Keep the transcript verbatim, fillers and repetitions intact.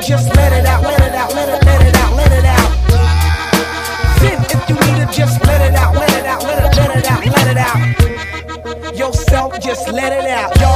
it, just let it out, let it out, let it, let it out, let it out. Sin, if you need it, just let it out, let it out, let it, let it out, let it out. Yourself, just let it out. Yo,